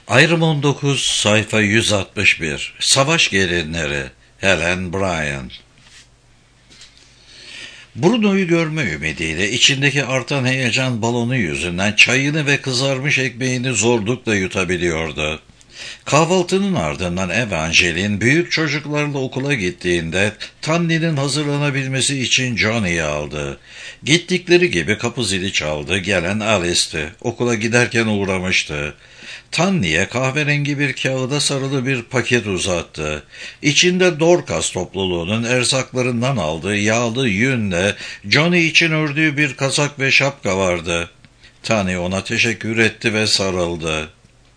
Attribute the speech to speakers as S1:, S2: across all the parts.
S1: Ayrım 19, sayfa 161. Savaş gelinleri. Helen Bryan. Bruno'yu görme ümidiyle içindeki artan heyecan balonu yüzünden çayını ve kızarmış ekmeğini zorlukla yutabiliyordu. Kahvaltının ardından Evangeline büyük çocuklarla okula gittiğinde Tanley'nin hazırlanabilmesi için Johnny'yi aldı. Gittikleri gibi kapı zili çaldı. Gelen Alice'ti. Okula giderken uğramıştı. Tanley'e kahverengi bir kağıda sarılı bir paket uzattı. İçinde Dorcas topluluğunun erzaklarından aldığı yağlı yünle Johnny için ördüğü bir kazak ve şapka vardı. Tanley ona teşekkür etti ve sarıldı.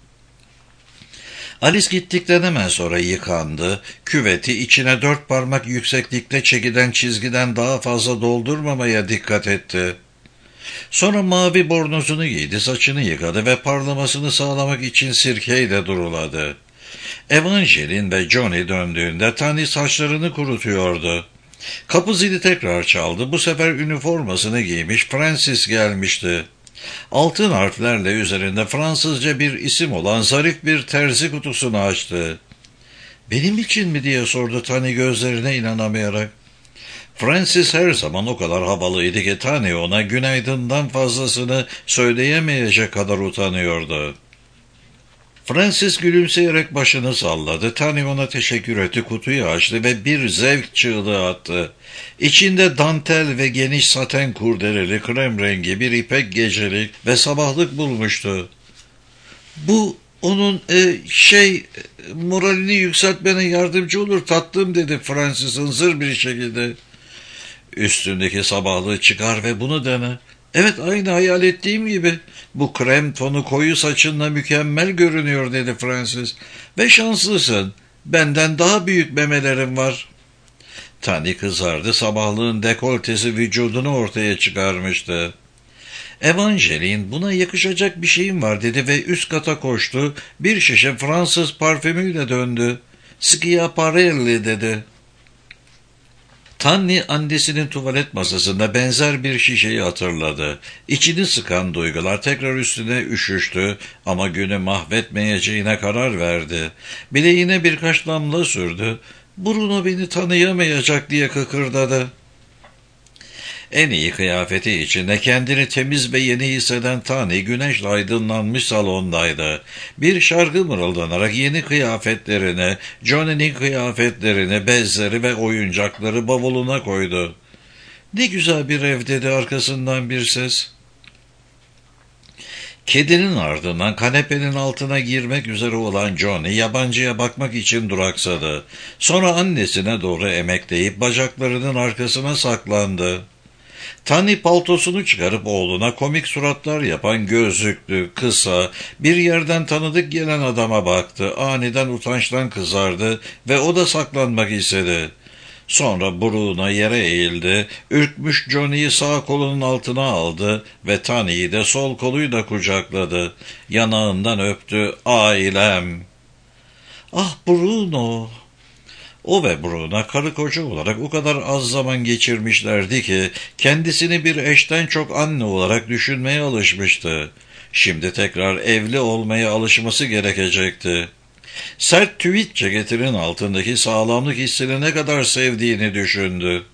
S1: Alice gittikten hemen sonra yıkandı, küveti içine 4 parmak yükseklikte çekilen çizgiden daha fazla doldurmamaya dikkat etti. Sonra mavi bornozunu giydi, saçını yıkadı ve parlamasını sağlamak için sirkeyle duruladı. Evangeline ve Johnny döndüğünde Tanny saçlarını kurutuyordu. Kapı zili tekrar çaldı, bu sefer üniformasını giymiş Francis gelmişti. Altın harflerle üzerinde Fransızca bir isim olan zarif bir terzi kutusunu açtı. "Benim için mi?" diye sordu Tanny gözlerine inanamayarak. Francis her zaman o kadar havalıydı ki Tanny ona günaydın'dan fazlasını söyleyemeyecek kadar utanıyordu. Francis gülümseyerek başını salladı. Tanny ona teşekkür etti, kutuyu açtı ve bir zevk çığlığı attı. İçinde dantel ve geniş saten kurdeleli krem rengi bir ipek gecelik ve sabahlık bulmuştu. "Bu onun moralini yükseltmene yardımcı olur tatlım," dedi Francis'in zır bir şekilde. "Üstündeki sabahlığı çıkar ve bunu dene." "Evet, aynı hayal ettiğim gibi. Bu krem tonu koyu saçınla mükemmel görünüyor," dedi Francis. "Ve şanslısın. Benden daha büyük memelerim var." Tanny kızardı. Sabahlığın dekoltesi vücudunu ortaya çıkarmıştı. Evangeline, "Buna yakışacak bir şeyim var," dedi ve üst kata koştu. Bir şişe Fransız parfümüyle döndü. "Schiaparelli," dedi. Tanny annesinin tuvalet masasında benzer bir şişeyi hatırladı. İçini sıkan duygular tekrar üstüne üşüştü ama günü mahvetmeyeceğine karar verdi. Bileğine birkaç damla sürdü. "Bruno beni tanıyamayacak," diye kıkırdadı. En iyi kıyafeti içinde kendini temiz ve yeni hisseden Tanny güneşle aydınlanmış salondaydı. Bir şarkı mırıldanarak yeni kıyafetlerini, Johnny'nin kıyafetlerini, bezleri ve oyuncakları bavuluna koydu. "Ne güzel bir ev," dedi arkasından bir ses. Kedinin ardından kanepenin altına girmek üzere olan Johnny yabancıya bakmak için duraksadı. Sonra annesine doğru emekleyip bacaklarının arkasına saklandı. Tanny paltosunu çıkarıp oğluna komik suratlar yapan gözlüklü, kısa, bir yerden tanıdık gelen adama baktı. Aniden utançtan kızardı ve o da saklanmak istedi. Sonra Bruno yere eğildi, ürkmüş Johnny'yi sağ kolunun altına aldı ve Tanny'yi de sol koluyla kucakladı. Yanağından öptü. "Ailem." "Ah Bruno!" O ve Bruno karı koca olarak o kadar az zaman geçirmişlerdi ki kendisini bir eşten çok anne olarak düşünmeye alışmıştı. Şimdi tekrar evli olmaya alışması gerekecekti. Sert tweed ceketinin altındaki sağlamlık hissini ne kadar sevdiğini düşündü.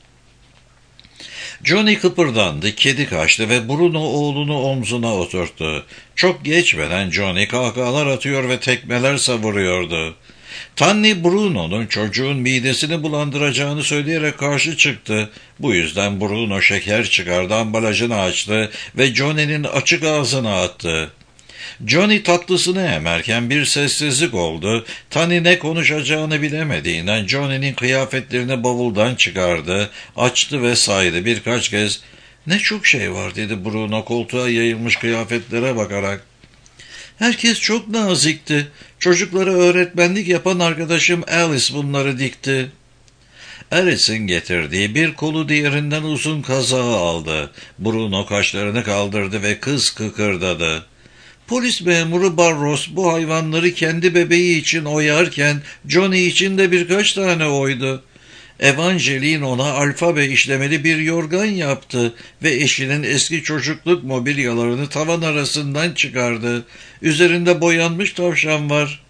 S1: Johnny kıpırdandı, kedi kaçtı ve Bruno oğlunu omzuna oturttu. Çok geçmeden Johnny kahkahalar atıyor ve tekmeler savuruyordu. Tanny Bruno'nun çocuğun midesini bulandıracağını söyleyerek karşı çıktı. Bu yüzden Bruno şeker çıkardı, ambalajını açtı ve Johnny'nin açık ağzına attı. Johnny tatlısını emerken bir sessizlik oldu. Tanny ne konuşacağını bilemediğinden Johnny'nin kıyafetlerini bavuldan çıkardı, açtı ve saydı birkaç kez. "Ne çok şey var," dedi Bruno koltuğa yayılmış kıyafetlere bakarak. "Herkes çok nazikti. Çocuklara öğretmenlik yapan arkadaşım Alice bunları dikti." Alice'in getirdiği bir kolu diğerinden uzun kazağı aldı. Bruno kaşlarını kaldırdı ve kız kıkırdadı. "Polis memuru Barros bu hayvanları kendi bebeği için oyarken Johnny için de birkaç tane oydu." Evangeline ona alfabe işlemeli bir yorgan yaptı ve eşinin eski çocukluk mobilyalarını tavan arasından çıkardı. Üzerinde boyanmış tavşan var.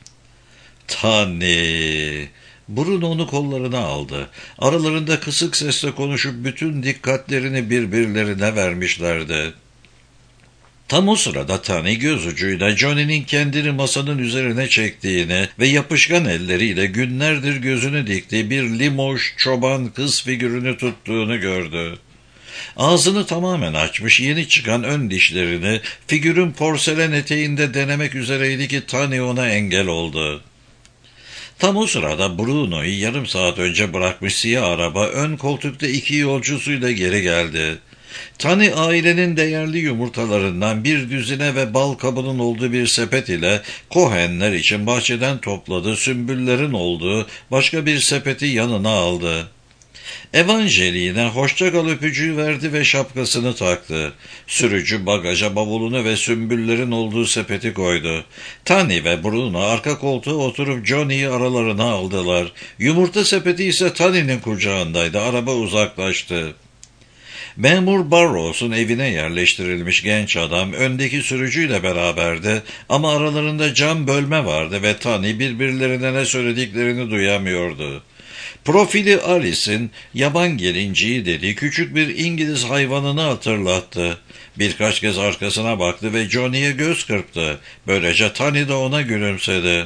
S1: Tanrı! Bruno onu kollarına aldı. Aralarında kısık sesle konuşup bütün dikkatlerini birbirlerine vermişlerdi. Tam o sırada Tani göz ucuyla Johnny'nin kendini masanın üzerine çektiğini ve yapışkan elleriyle günlerdir gözünü diktiği bir limoş çoban kız figürünü tuttuğunu gördü. Ağzını tamamen açmış, yeni çıkan ön dişlerini figürün porselen eteğinde denemek üzereydi ki Tani ona engel oldu. Tam o sırada Bruno'yu yarım saat önce bırakmış siyah araba ön koltukta 2 yolcusuyla geri geldi. Tani ailenin değerli yumurtalarından bir düzine ve bal kabının olduğu bir sepet ile Cohen'ler için bahçeden topladığı sümbüllerin olduğu başka bir sepeti yanına aldı. Evangeline'e hoşça kal öpücüğü verdi ve şapkasını taktı. Sürücü bagaja bavulunu ve sümbüllerin olduğu sepeti koydu. Tani ve Bruno arka koltuğa oturup Johnny'yi aralarına aldılar. Yumurta sepeti ise Tani'nin kucağındaydı. Araba uzaklaştı. Memur Barrows'un evine yerleştirilmiş genç adam öndeki sürücüyle beraberdi ama aralarında cam bölme vardı ve Tani birbirlerine ne söylediklerini duyamıyordu. Profili Alice'in yaban gelinciği dediği küçük bir İngiliz hayvanını hatırlattı. Birkaç kez arkasına baktı ve Johnny'ye göz kırptı. Böylece Tani de ona gülümsedi.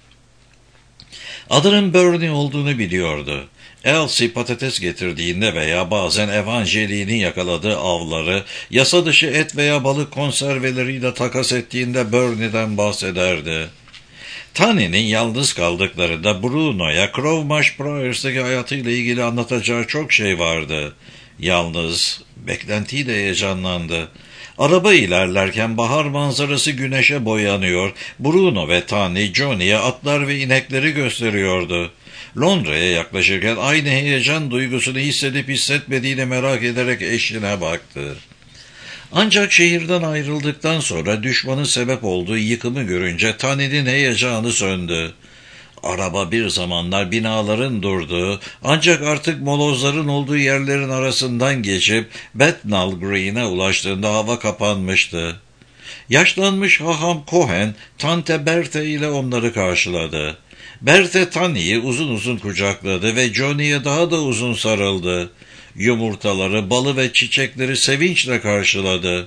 S1: Adının Bernie olduğunu biliyordu. Elsie patates getirdiğinde veya bazen Evangeline'in yakaladığı avları yasa dışı et veya balık konserveleriyle takas ettiğinde Bernie'den bahsederdi. Tani'nin yalnız kaldıklarında Bruno'ya Crowmarsh Priors'taki hayatıyla ilgili anlatacağı çok şey vardı. Yalnız, beklentiyle heyecanlandı. Araba ilerlerken bahar manzarası güneşe boyanıyor, Bruno ve Tani Johnny'ye atlar ve inekleri gösteriyordu. Londra'ya yaklaşırken aynı heyecan duygusunu hissedip hissetmediğini merak ederek eşine baktı. Ancak şehirden ayrıldıktan sonra düşmanın sebep olduğu yıkımı görünce Tani'nin heyecanı söndü. Araba bir zamanlar binaların durduğu, ancak artık molozların olduğu yerlerin arasından geçip Bethnal Green'e ulaştığında hava kapanmıştı. Yaşlanmış haham Cohen, Tante Berthe ile onları karşıladı. Berthe Tani'yi uzun uzun kucakladı ve Johnny'ye daha da uzun sarıldı. Yumurtaları, balı ve çiçekleri sevinçle karşıladı.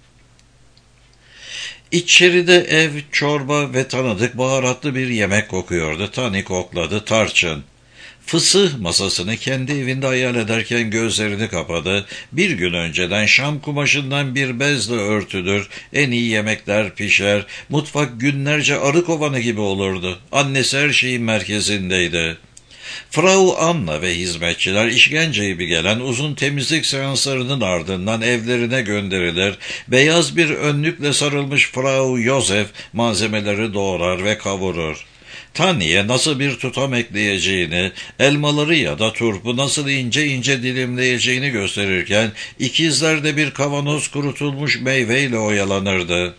S1: İçeride ev, çorba ve tanıdık baharatlı bir yemek kokuyordu. Tani kokladı, tarçın. Fısıh masasını kendi evinde hayal ederken gözlerini kapadı. Bir gün önceden şam kumaşından bir bezle örtülür, en iyi yemekler pişer, mutfak günlerce arı kovanı gibi olurdu. Annesi her şeyin merkezindeydi. Frau Anna ve hizmetçiler işkence gibi gelen uzun temizlik seanslarının ardından evlerine gönderilir, beyaz bir önlükle sarılmış Frau Joseph malzemeleri doğrar ve kavurur. Tani'ye nasıl bir tutam ekleyeceğini, elmaları ya da turpu nasıl ince ince dilimleyeceğini gösterirken, ikizler de bir kavanoz kurutulmuş meyveyle oyalanırdı.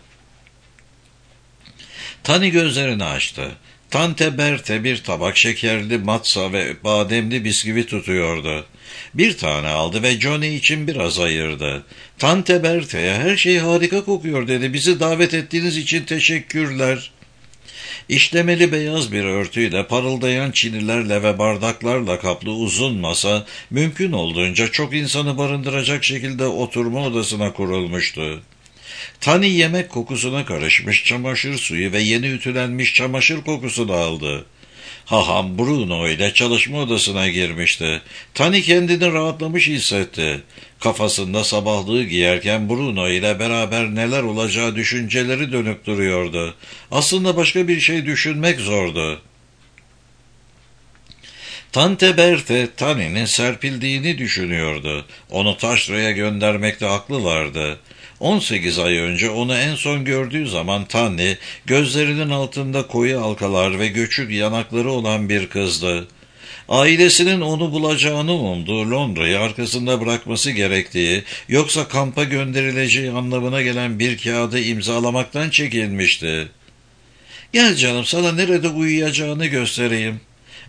S1: Tani gözlerini açtı. Tante Berthe bir tabak şekerli matza ve bademli bisküvi tutuyordu. Bir tane aldı ve Johnny için biraz ayırdı. Tante Berthe'ye her şey harika kokuyor dedi. Bizi davet ettiğiniz için teşekkürler. İşlemeli beyaz bir örtüyle parıldayan çinilerle ve bardaklarla kaplı uzun masa mümkün olduğunca çok insanı barındıracak şekilde oturma odasına kurulmuştu. Tani yemek kokusuna karışmış çamaşır suyu ve yeni ütülenmiş çamaşır kokusunu aldı. Haham Bruno ile çalışma odasına girmişti. Tani kendini rahatlamış hissetti. Kafasında sabahlığı giyerken Bruno ile beraber neler olacağı düşünceleri dönüp duruyordu. Aslında başka bir şey düşünmek zordu. Tante Berthe, Tani'nin serpildiğini düşünüyordu. Onu taşraya göndermekte haklılardı. 18 ay önce onu en son gördüğü zaman Tani, gözlerinin altında koyu halkalar ve göçük yanakları olan bir kızdı. Ailesinin onu bulacağını umduğu Londra'yı arkasında bırakması gerektiği, yoksa kampa gönderileceği anlamına gelen bir kağıdı imzalamaktan çekinmişti. "Gel canım, sana nerede uyuyacağını göstereyim."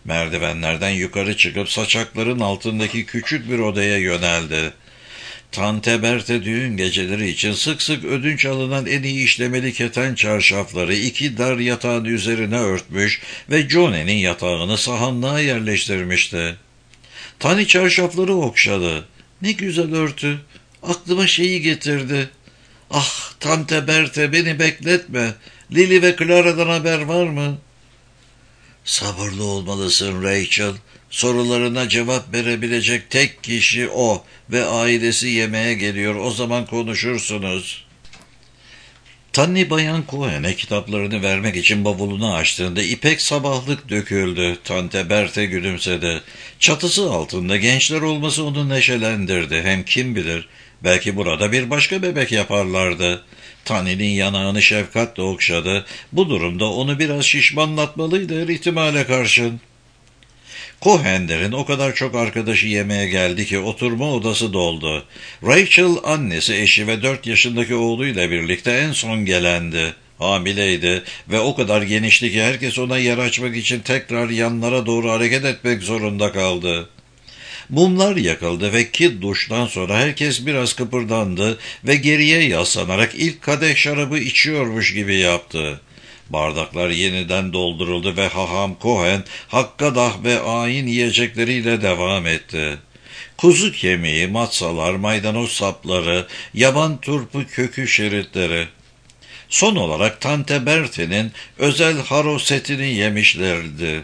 S1: Merdivenlerden yukarı çıkıp saçakların altındaki küçük bir odaya yöneldi. Tante Berthe düğün geceleri için sık sık ödünç alınan en iyi işlemeli keten çarşafları 2 dar yatağın üzerine örtmüş ve Johnny'nin yatağını sahanlığa yerleştirmişti. Tani çarşafları okşadı. Ne güzel örtü. Aklıma şeyi getirdi. Ah Tante Berthe, beni bekletme. Lily ve Clara'dan haber var mı? Sabırlı olmalısın Rachel. Sorularına cevap verebilecek tek kişi o ve ailesi yemeğe geliyor. O zaman konuşursunuz. Tanni Bayan Cohen'e kitaplarını vermek için bavulunu açtığında ipek sabahlık döküldü. Tante Berthe gülümsedi. Çatısı altında gençler olması onu neşelendirdi. Hem kim bilir, belki burada bir başka bebek yaparlardı. Tanni'nin yanağını şefkatle okşadı. Bu durumda onu biraz şişmanlatmalıydı her ihtimale karşın. Cohen'lerin o kadar çok arkadaşı yemeğe geldi ki oturma odası doldu. Rachel, annesi, eşi ve 4 yaşındaki oğluyla birlikte en son gelendi. Hamileydi ve o kadar genişti ki herkes ona yer açmak için tekrar yanlara doğru hareket etmek zorunda kaldı. Mumlar yakıldı ve Kid duştan sonra herkes biraz kıpırdandı ve geriye yaslanarak ilk kadeh şarabı içiyormuş gibi yaptı. Bardaklar yeniden dolduruldu ve haham Cohen hakkadah ve ayin yiyecekleriyle devam etti. Kuzu kemiği, matsalar, maydanoz sapları, yaban turpu kökü şeritleri. Son olarak Tante Berthe'nin özel haro setini yemişlerdi.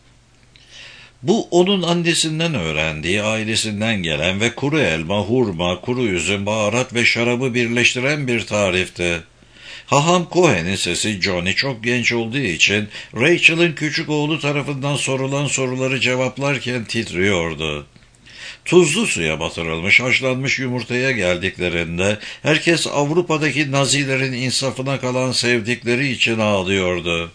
S1: Bu onun annesinden öğrendiği, ailesinden gelen ve kuru elma, hurma, kuru üzüm, baharat ve şarabı birleştiren bir tarifti. Haham Cohen'in sesi Johnny çok genç olduğu için Rachel'ın küçük oğlu tarafından sorulan soruları cevaplarken titriyordu. Tuzlu suya batırılmış haşlanmış yumurtaya geldiklerinde herkes Avrupa'daki Nazilerin insafına kalan sevdikleri için ağlıyordu.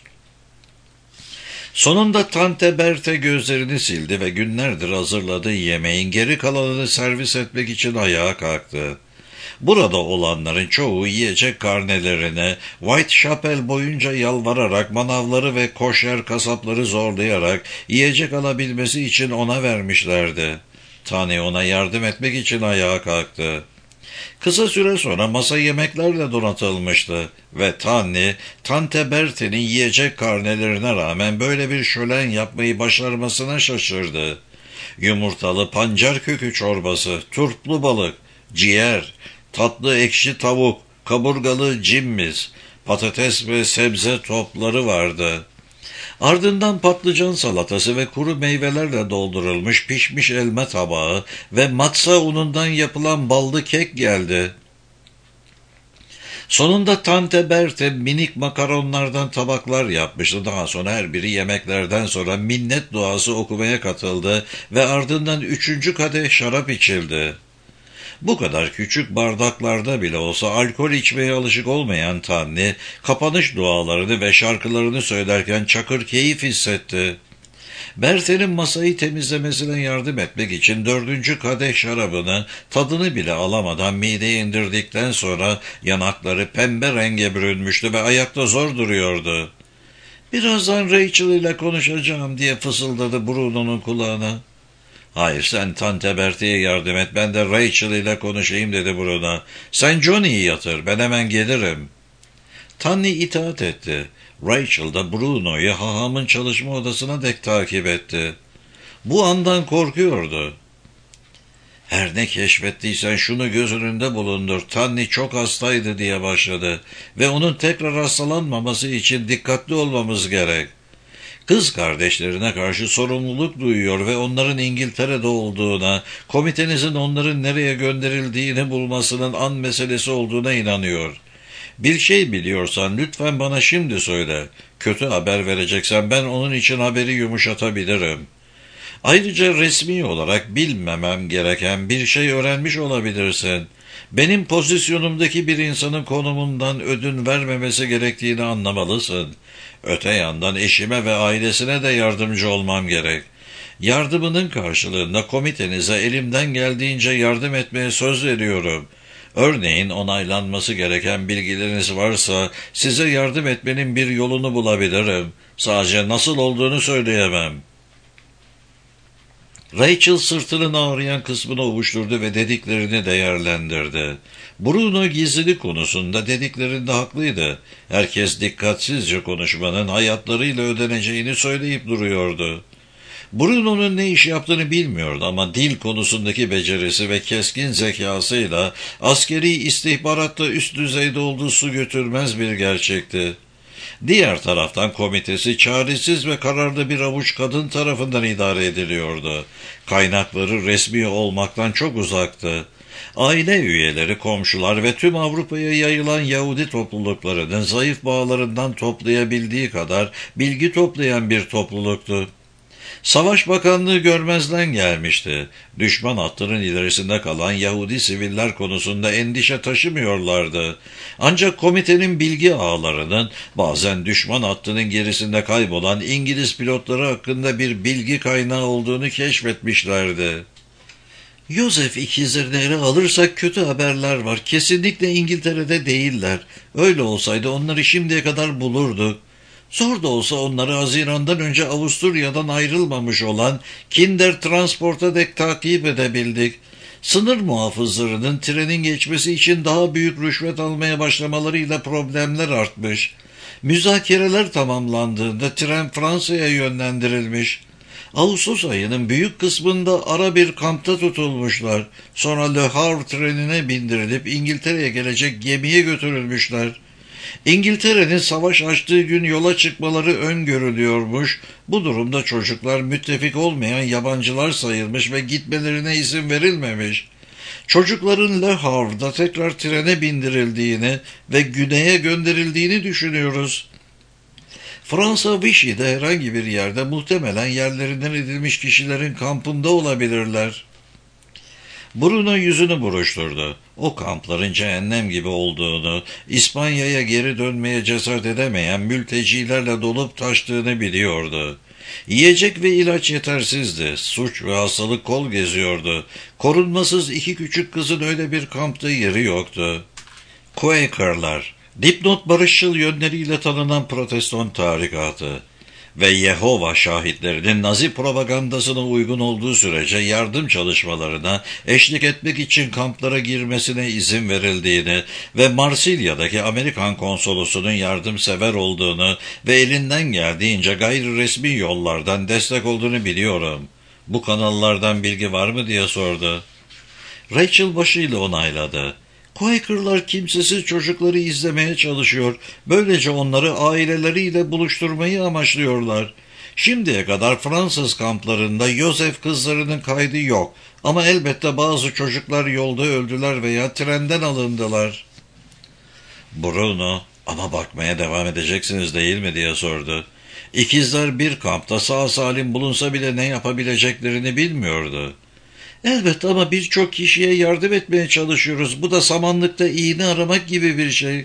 S1: Sonunda Tante Berthe gözlerini sildi ve günlerdir hazırladığı yemeğin geri kalanını servis etmek için ayağa kalktı. Burada olanların çoğu yiyecek karnelerine Whitechapel boyunca yalvararak, manavları ve koşer kasapları zorlayarak yiyecek alabilmesi için ona vermişlerdi. Tani ona yardım etmek için ayağa kalktı. Kısa süre sonra masa yemeklerle donatılmıştı ve Tante Berthe'nin yiyecek karnelerine rağmen böyle bir şölen yapmayı başarmasına şaşırdı. Yumurtalı pancar kökü çorbası, turplu balık, ciğer, tatlı ekşi tavuk, kaburgalı cimmiz, patates ve sebze topları vardı. Ardından patlıcan salatası ve kuru meyvelerle doldurulmuş pişmiş elma tabağı ve matza unundan yapılan ballı kek geldi. Sonunda Tante Berthe minik makaronlardan tabaklar yapmıştı. Daha sonra her biri yemeklerden sonra minnet duası okumaya katıldı ve ardından 3. kadeh şarap içildi. Bu kadar küçük bardaklarda bile olsa alkol içmeye alışık olmayan Tanni, kapanış dualarını ve şarkılarını söylerken çakır keyif hissetti. Berthe'nin masayı temizlemesine yardım etmek için 4. kadeh şarabını tadını bile alamadan mideye indirdikten sonra yanakları pembe renge bürünmüştü ve ayakta zor duruyordu. "Birazdan Rachel ile konuşacağım," diye fısıldadı Bruno'nun kulağına. "Hayır, sen Tante Berthe'ye yardım et, ben de Rachel ile konuşayım," dedi Bruno. "Sen Johnny'yi yatır, ben hemen gelirim." Tanni itaat etti. Rachel da Bruno'yu hahamın çalışma odasına dek takip etti. Bu andan korkuyordu. "Her ne keşfettiysen şunu göz önünde bulundur. Tanni çok hastaydı," diye başladı. "Ve onun tekrar hastalanmaması için dikkatli olmamız gerek. Kız kardeşlerine karşı sorumluluk duyuyor ve onların İngiltere'de olduğuna, komitenizin onların nereye gönderildiğini bulmasının an meselesi olduğuna inanıyor. Bir şey biliyorsan lütfen bana şimdi söyle. Kötü haber vereceksen ben onun için haberi yumuşatabilirim. Ayrıca resmi olarak bilmemem gereken bir şey öğrenmiş olabilirsin. Benim pozisyonumdaki bir insanın konumundan ödün vermemesi gerektiğini anlamalısın. Öte yandan eşime ve ailesine de yardımcı olmam gerek. Yardımının karşılığında komitenize elimden geldiğince yardım etmeye söz veriyorum. Örneğin onaylanması gereken bilgileriniz varsa size yardım etmenin bir yolunu bulabilirim. Sadece nasıl olduğunu söyleyemem." Rachel sırtının ağrıyan kısmını ovuşturdu ve dediklerini değerlendirdi. Bruno gizlilik konusunda dediklerinde haklıydı. Herkes dikkatsizce konuşmanın hayatlarıyla ödeneceğini söyleyip duruyordu. Bruno'nun ne iş yaptığını bilmiyordu ama dil konusundaki becerisi ve keskin zekasıyla askeri istihbaratta üst düzeyde olduğu su götürmez bir gerçekti. Diğer taraftan komitesi çaresiz ve kararlı bir avuç kadın tarafından idare ediliyordu. Kaynakları resmi olmaktan çok uzaktı. Aile üyeleri, komşular ve tüm Avrupa'ya yayılan Yahudi topluluklarının zayıf bağlarından toplayabildiği kadar bilgi toplayan bir topluluktu. Savaş Bakanlığı görmezden gelmişti. Düşman hattının ilerisinde kalan Yahudi siviller konusunda endişe taşımıyorlardı. Ancak komitenin bilgi ağlarının bazen düşman hattının gerisinde kaybolan İngiliz pilotları hakkında bir bilgi kaynağı olduğunu keşfetmişlerdi. Joseph ikizlerini ele alırsak kötü haberler var. Kesinlikle İngiltere'de değiller. Öyle olsaydı onları şimdiye kadar bulurduk. Zor da olsa onları Haziran'dan önce Avusturya'dan ayrılmamış olan Kinder Transport'a dek takip edebildik. Sınır muhafızlarının trenin geçmesi için daha büyük rüşvet almaya başlamalarıyla problemler artmış. Müzakereler tamamlandığında tren Fransa'ya yönlendirilmiş. Ağustos ayının büyük kısmında ara bir kampta tutulmuşlar. Sonra Le Havre trenine bindirilip İngiltere'ye gelecek gemiye götürülmüşler. İngiltere'nin savaş açtığı gün yola çıkmaları öngörülüyormuş. Bu durumda çocuklar müttefik olmayan yabancılar sayılmış ve gitmelerine izin verilmemiş. Çocukların Le Havre'da tekrar trene bindirildiğini ve güneye gönderildiğini düşünüyoruz. Fransa Vichy'de herhangi bir yerde muhtemelen yerlerinden edilmiş kişilerin kampında olabilirler. Bruno yüzünü buruşturdu. O kampların cehennem gibi olduğunu, İspanya'ya geri dönmeye cesaret edemeyen mültecilerle dolup taştığını biliyordu. Yiyecek ve ilaç yetersizdi. Suç ve hastalık kol geziyordu. Korunmasız iki küçük kızın öyle bir kampta yeri yoktu. Quaker'lar, dipnot barışçıl yönleriyle tanınan protestan tarikatı ve Yehova şahitlerinin Nazi propagandasına uygun olduğu sürece yardım çalışmalarına eşlik etmek için kamplara girmesine izin verildiğini ve Marsilya'daki Amerikan konsolosunun yardımsever olduğunu ve elinden geldiğince gayri resmi yollardan destek olduğunu biliyorum. Bu kanallardan bilgi var mı diye sordu. Rachel başıyla onayladı. Quaker'lar kimsesiz çocukları izlemeye çalışıyor. Böylece onları aileleriyle buluşturmayı amaçlıyorlar. Şimdiye kadar Fransız kamplarında Joseph kızlarının kaydı yok. Ama elbette bazı çocuklar yolda öldüler veya trenden alındılar. Bruno, ama bakmaya devam edeceksiniz değil mi diye sordu. İkizler bir kampta sağ salim bulunsa bile ne yapabileceklerini bilmiyordu. Elbette ama birçok kişiye yardım etmeye çalışıyoruz. Bu da samanlıkta iğne aramak gibi bir şey.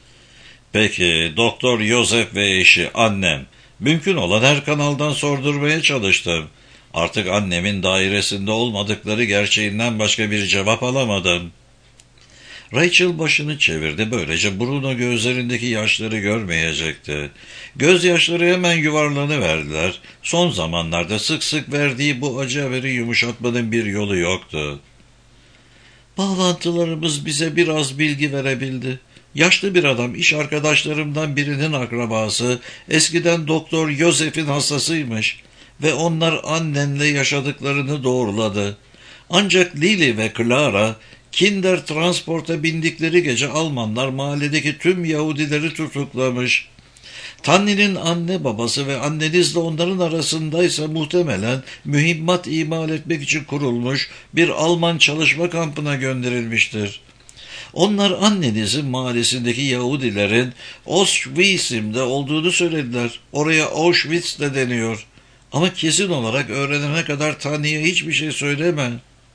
S1: Peki, Doktor Joseph ve eşi, annem. Mümkün olan her kanaldan sordurmaya çalıştım. Artık annemin dairesinde olmadıkları gerçeğinden başka bir cevap alamadım. Rachel başını çevirdi. Böylece Bruno gözlerindeki yaşları görmeyecekti. Gözyaşları hemen yuvarlanıverdiler. Son zamanlarda sık sık verdiği bu acı haberi yumuşatmanın bir yolu yoktu. Bağlantılarımız bize biraz bilgi verebildi. Yaşlı bir adam, iş arkadaşlarımdan birinin akrabası, eskiden Doktor Joseph'in hastasıymış ve onlar annenle yaşadıklarını doğruladı. Ancak Lily ve Clara, Kinder Transport'a bindikleri gece Almanlar mahalledeki tüm Yahudileri tutuklamış. Tanni'nin anne babası ve anneniz de onların arasındaysa muhtemelen mühimmat imal etmek için kurulmuş bir Alman çalışma kampına gönderilmiştir. Onlar annenizin mahallesindeki Yahudilerin Auschwitz'imde olduğunu söylediler. Oraya Auschwitz de deniyor. Ama kesin olarak öğrenene kadar Tanni'ye hiçbir şey söyleme.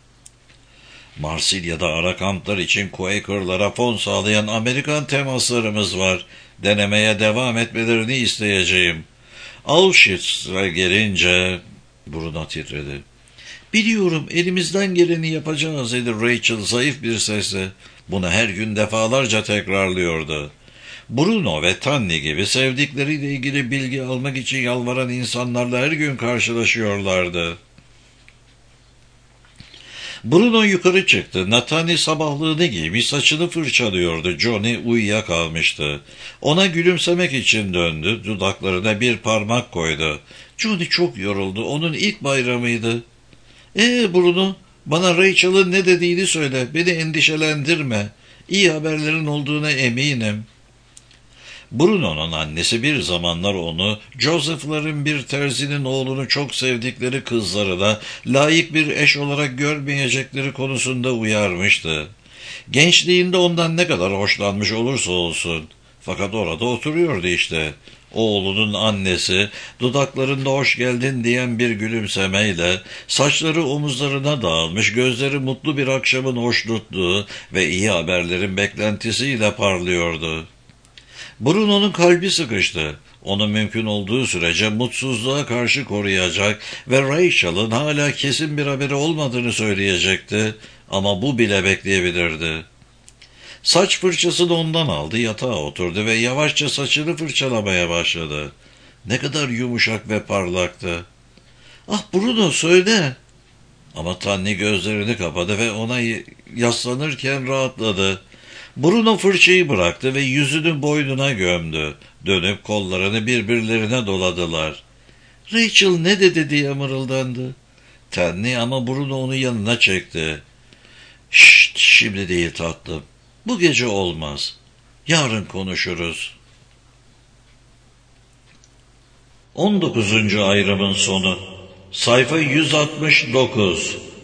S1: Marsilya'da ara kamplar için Quaker'lara fon sağlayan Amerikan temaslarımız var. Denemeye devam etmelerini isteyeceğim. Auschwitz'e gelince Bruno titredi. Biliyorum, elimizden geleni yapacağız dedi Rachel zayıf bir sesle. Bunu her gün defalarca tekrarlıyordu. Bruno ve Tanni gibi sevdikleriyle ilgili bilgi almak için yalvaran insanlarla her gün karşılaşıyorlardı. Bruno yukarı çıktı. Nathani sabahlığını giymiş, saçını fırçalıyordu. Johnny uyuyakalmıştı. Ona gülümsemek için döndü. Dudaklarına bir parmak koydu. Johnny çok yoruldu. Onun ilk bayramıydı. Bruno, bana Rachel'ın ne dediğini söyle. Beni endişelendirme. İyi haberlerin olduğuna eminim. Bruno'nun annesi bir zamanlar onu, Joseph'ların bir terzinin oğlunu çok sevdikleri kızlarına layık bir eş olarak görmeyecekleri konusunda uyarmıştı. Gençliğinde ondan ne kadar hoşlanmış olursa olsun. Fakat orada oturuyordu işte. Oğlunun annesi, dudaklarında hoş geldin diyen bir gülümsemeyle, saçları omuzlarına dağılmış, gözleri mutlu bir akşamın hoşnutluğu ve iyi haberlerin beklentisiyle parlıyordu. Bruno'nun kalbi sıkıştı. Onu mümkün olduğu sürece mutsuzluğa karşı koruyacak ve Rachel'ın hala kesin bir haberi olmadığını söyleyecekti. Ama bu bile bekleyebilirdi. Saç fırçasını ondan aldı, yatağa oturdu ve yavaşça saçını fırçalamaya başladı. Ne kadar yumuşak ve parlaktı. "Ah Bruno, söyle." Ama Tanni gözlerini kapadı ve ona yaslanırken rahatladı. Bruno fırçayı bıraktı ve yüzünü boynuna gömdü. Dönüp kollarını birbirlerine doladılar. "Rachel ne dedi?" diye mırıldandı. Tanni ama Bruno onu yanına çekti. "Şşt, şimdi değil tatlım. Bu gece olmaz. Yarın konuşuruz." 19. ayrımın sonu. Sayfa 169.